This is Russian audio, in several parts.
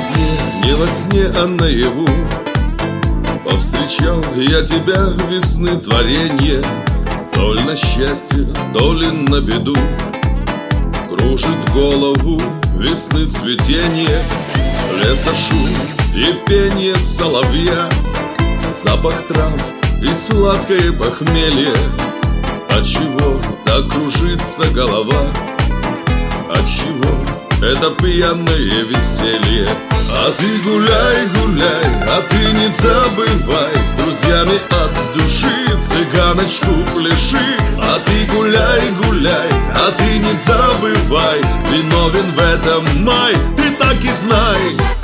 не во сне, а наяву повстречал я тебя, весны творенье. То ли на счастье, то ли на беду кружит голову весны цветенье. Леса шум и пение соловья, запах трав и сладкое похмелье. Отчего так кружится голова? Отчего это пьяное веселье? А ты гуляй, гуляй, а ты не забывай с друзьями от души цыганочку пляши. А ты гуляй, гуляй, а ты не забывай, виновен в этом май, ты так и знай.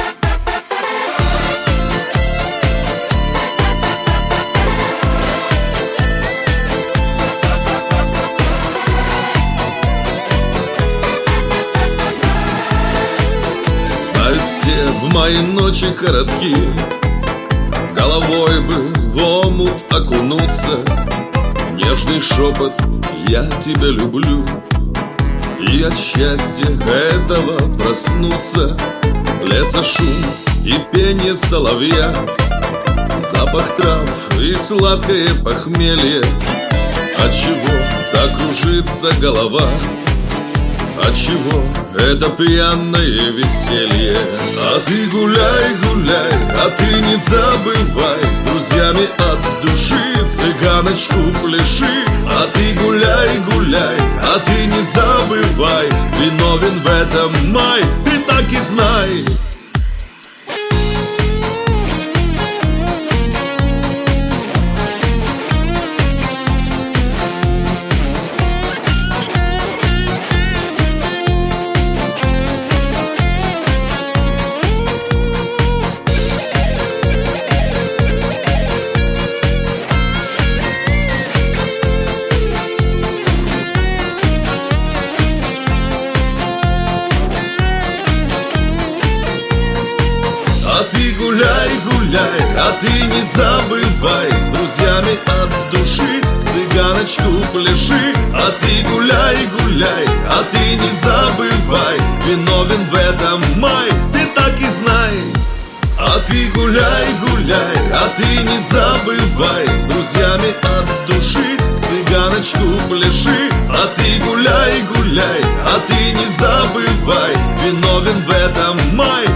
В мои ночи коротки, головой бы в омут окунуться. Нежный шепот «я тебя люблю», и от счастья этого проснуться. Леса шум и пение соловья, запах трав и сладкое похмелье. Отчего так кружится голова? Отчего это пьяное веселье? А ты гуляй, гуляй, а ты не забывай с друзьями от души цыганочку пляши. А ты гуляй, гуляй, а ты не забывай, виновен в этом май, ты так и знай. А ты гуляй, гуляй, а ты не забывай с друзьями от души цыганочку пляши. А ты гуляй, гуляй, а ты не забывай, виновен в этом май, ты так и знай. А ты гуляй, гуляй, а ты не забывай с друзьями от души цыганочку пляши. А ты гуляй, гуляй, а ты не забывай, виновен в этом май,